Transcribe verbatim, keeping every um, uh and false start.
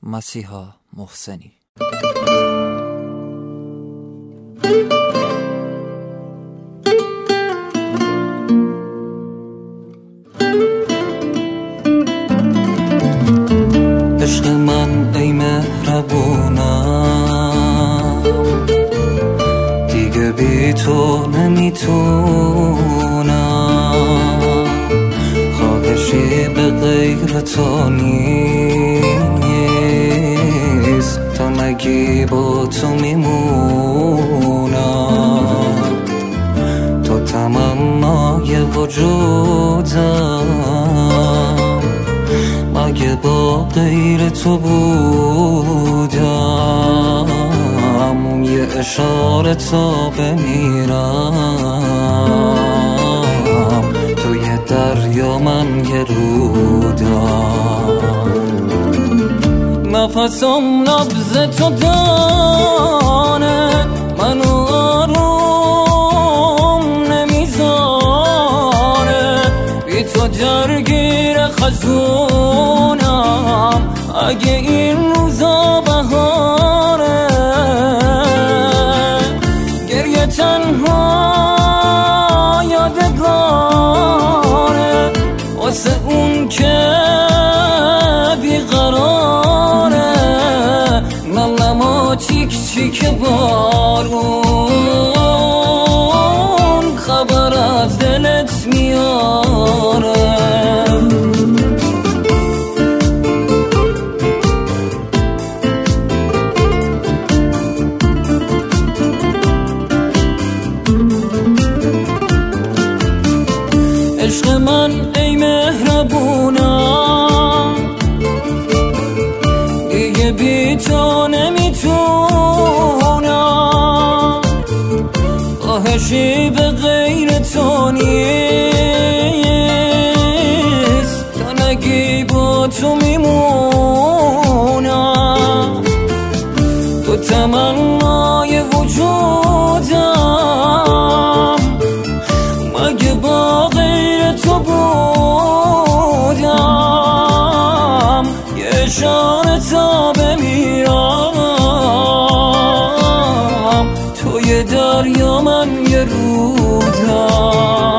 مسیحا محسنی. عشق من ای مهربونم، دیگه بی تو نمیتونم، خواهشی به غیر تو نیست، تا نگی با تو میمونم، تو تمنای وجودم، مگه با غیر تو بودم، یه اشاره تا بمیرم، تو یه دریا من یه رودم، نفسم نبض تو دانه، منو آروم نمیزانه، بی تو درگیر خزونم، اگه این روزا بهاره، گریه تنها یادگاره واسه اون که بیقراره، نلما چیک چیک بارون خبر از دلت میاره. عشق من ای مهربونم، دیگه بی تو نمیتونم، خواهشی به غیر تو نیست، تا نگی با تو میمونم، تو تمنای وجودم، مگه با غیر تو بودم، یه اشاره تا بمیرم، تو یه دریا من یه رودم.